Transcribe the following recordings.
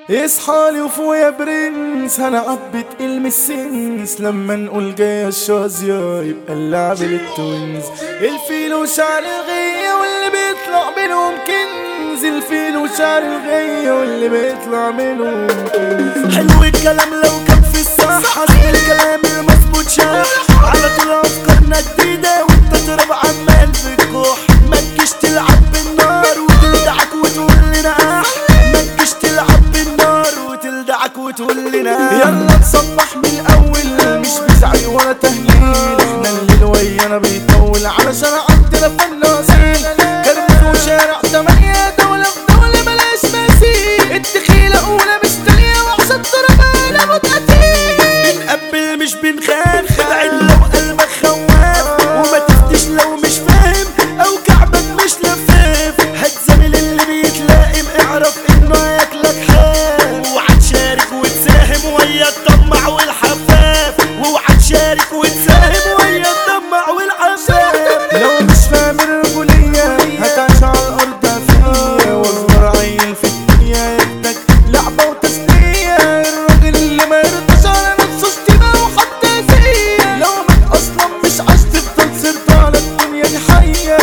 اصحالي وفوق يا برنس، هنلعب بتقل من السنس. لما نقول جاية الشازية يبقى اللعب للتوينز. الفيل وشعر الغية واللي بيطلع منهم كنز. الفيل وشعر الغية واللي بيطلع منهم كنز. حلو الكلام لو كان في الصح، حسب الكلام المظبوط شاح. على طول افكارنا جديدة وانت تراب عمال بتكح. ما تجيش تلعب بالنار وتلدعك وتقول لنا ما تجيش تلعب بالنار وتلدعك وتقول لنا يلا نصبح من الاول، مش بزعي ولا تهليل. احنا الليل ويانا بيطول علشان عندنا فنانين. كرمز وشارع 8 دولة في دولة بلاش مثيل. التخيلة اولى مش تانية وعشان تربانا متقتل. بنقبل مش بنخاف، بعد لو قلبك خواف. وما تفتش لو مش فاهم او كعبك مش لفاف. هتزامل اللي بيتلائم اعرف انه هياكلك حاف. واوعى تشارك وتساهم ويا الطمع والحفاف. واوعى تشارك وتساهم ويا الطمع والحفاف. لو مش فاهم الرجولية هتعيش على الارض عافية. واصغر عيل في الدنيا ياخدك لعبة وتسلية. الراجل اللي ما يرضاش على نفسه شتيمة وحتى سيئة. لو مات اصلا مش عاش تفضل سرت على الدنيا دي حية.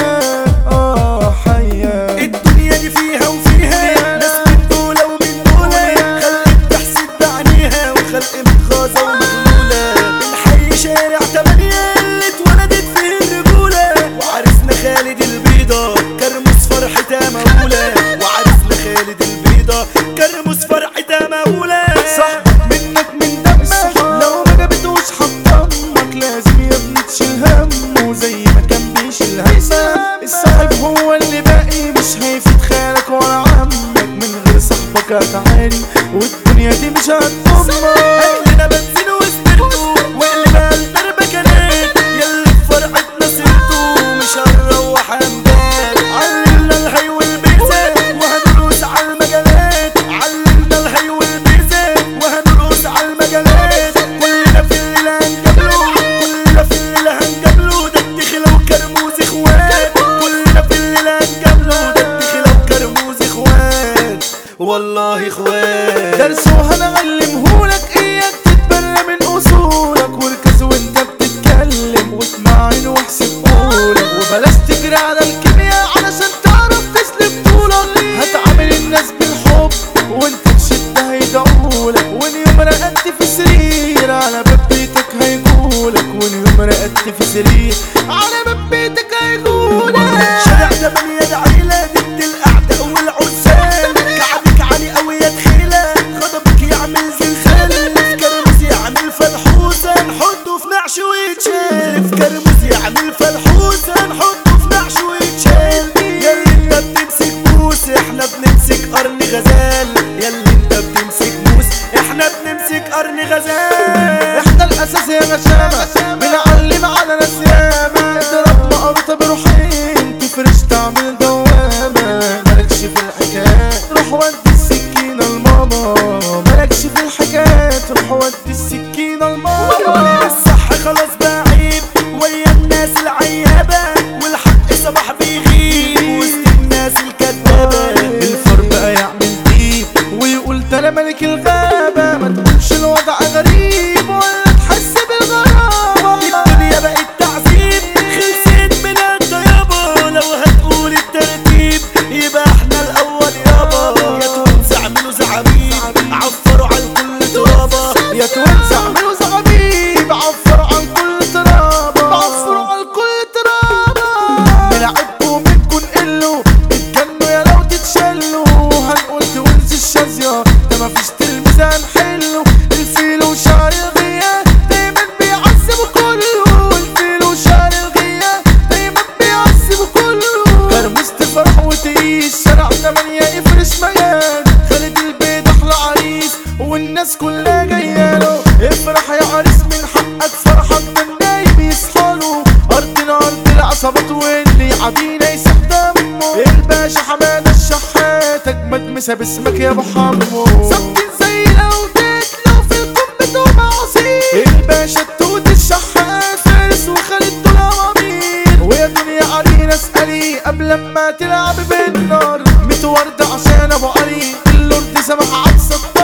حية الدنيا دي فيها وفيها ناس من دولة ومن دولة. خلق تحسد بعينيها وخلق متخاذة ومغلولة. بنحيي شارع 8 اللي اتولدت فيه الرجولة. وعرسنا خالد البيضة كرموس فرحتها مهولة. وعرسنا خالد البيضة كرموس فرحتها مهولة. صاحبك منك من دمك، لو ما جابتوش حطمك. لازم يا ابني تشيل همه زي ما كان بيشيل همك. الصاحب هو اللي باقي، مش هيفيد خالك ولا عمك. من غير صاحبك هتعاني والدنيا دي مش هتضمك. اهلنا بنزين وسبرتو وقلبها البربكانات. ياللي في فرحتنا سبتو مش هنروح امبارح. علمنا الهي والبيزات وهنرقص على المجالات. علمنا الهي والبيزات وهنرقص على المجالات. كلنا في الليل هنجابله، كلنا في الليل هنجابله. ده الدخلة وكرموز اخوات. كلنا في الليل هنجابله، ده الدخلة وكرموز اخوات. والله اخوات. درس وهنعلمهولك اياك تتبرى من اصولك. واركز وانت بتتكلم واسمع عين واحسب قولك. وبلاش تجري على الكيمياء علشان تعرف تسلم طولك. هتعامل الناس بالحب وانت تشد هيدعولك. وان يوم رقدت في سرير على باب بيتك هيقولك. وان يوم رقدت في سرير على باب بيتك هيقولك. شارع 8 ده عيلة ضد الأعداء والعزال. كعبك عالي أوي يا دخيلة، غضبك يعمل زلزال. في كرموز يعمل فلحوسة نحطه في نعش ويتشال. في كرموز يعمل فلحوسة نحطه في نعش ويتشال. ياللي انت بتمسك موس احنا بنمسك قرن غزال. ياللي انت بتمسك موس احنا بنمسك قرن غزال. احنا الاساس يا غشامة، بنعلم على ناس ياما. اضرب مقرطة بروحين تفرش تعمل دوامة. مالكش في الحكايات روح ودي السكينة لماما. مالكش في الحكايات روح ودي السكينة لماما. الصح خلاص بقى عيب ويا الناس العيابة. والحق صباح بيغيب وسط الناس الكدابة. الفار بقى يعمل ديب ويقول ده انا ملك الغابة. ما تقولش الوضع غريب ولا تحس بالغرابة. الدنيا بقت تعذيب خلصت من الطيابة. لو هتقول الترتيب يبقى احنا الأول يابا. يا تونس اعملوا زعابيب عفروا على الكل ترابة. يا توينز اعملوا زعابيب عفروا عن كل ترابة. عفروا عن كل ترابة. بنلعبكم منكم نقلوا اتجنوا يا لو تتشلوا. هنقول توينز الشاذية ده مفيش تلميذ هنحله. الفيل وشعر الغية دايما بيعذبوا كله. الفيل وشعر الغية دايما بيعذبوا كله. كرموز تفرح وتعيش شارع 8 يفرش مجال. خالد البيض احلى عريس والناس كلها جاياله. افرح يا عريس من حقك فرحك ده النايم يصحاله. ارضنا ارض العصابات واللي عادينا يسيح دمه. الباشا حمادة الشحات اجمد مسا باسمك يا ابو حمو. ثابتين زي الاوداد لو في القمة ومعاصير. الباشا التوت الشحات فارس وخالد دول امامير. ويا دنيا علينا اسألي قبل ما تلعب بالنار. 100 وردة عشان ابو علي اللورد سمح عبد ستار.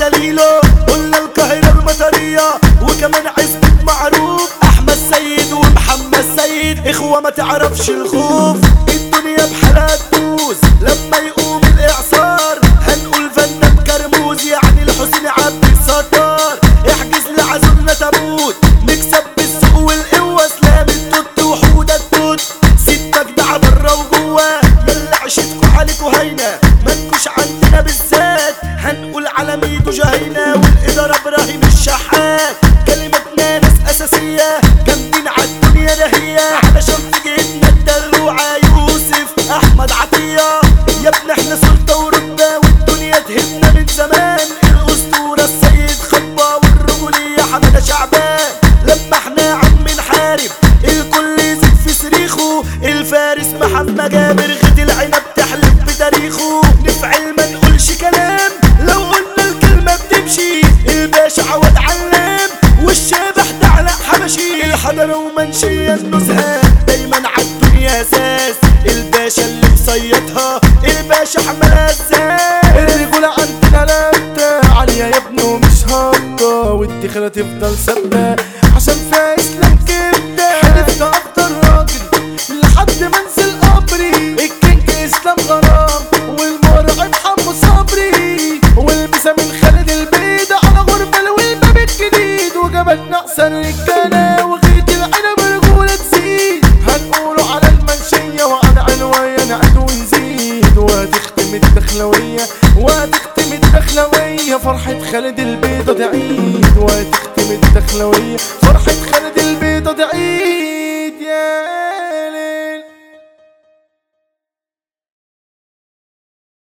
دليله. قلنا القاهرة المطرية وكمان عزبة معروف، احمد سيد ومحمد سيد اخوة ما تعرفش الخوف. الدنيا بحالها تدوس لما يقوم الاعصار، هنقول فنان كرموز يعني الحسين عبد الستار. احجز لعزولنا تابوت نكسب بالسوق والقوة، اسلام التوت وحودة التوت، ستة جدعة برا وجوا، يلا عشتكوا عليكوا هينة مالكوش عندنا بالذات. هنقول على ميدو جهينة والإدارة إبراهيم الشحات، كلماتنا ناس أساسية جامدين عالدنيا دهية، علشان في جيبنا الدلوعة يوسف أحمد عطية. يا ابني احنا سلطة ورتبة والدنيا تهمنا من زمان، الأسطورة السيد خطبة والرجولية حمادة شعبان. لما احنا عم نحارب الكل يزيد في صريخه، الفارس محمد جابر غد العنب تحلف بتاريخه. نفعل ما نقولش كلام لو قلنا الكلمة بتمشي، الباشا عواد علام والشبح ده علاء حبشي. الحضرة ومنشية النزهة دايما عالدنيا اساس، الباشا اللي مصيطها الباشا حمال الزاز. الرجولة عندنا لابتة عالية يا ابني ومش هابطة، والدخلة تفضل ثابتة عشان فيها اسلام كبدة. حلفت افضل راجل لحد ما انزل قبري، الكينج اسلام غرام والمرعب حمو صبري، والمسا من خالد البيضة على غربة والباب الجديد، وجبلنا احسن رجالة وغيت العنب رجولة تزيد. هنقولوا على المنشية وعلى عنوية نعد ونزيد، وهتختم الدخلوية وهتختم الدخلوية فرحة خالد البيضة تعيد، وهتختم الدخلوية فرحة خالد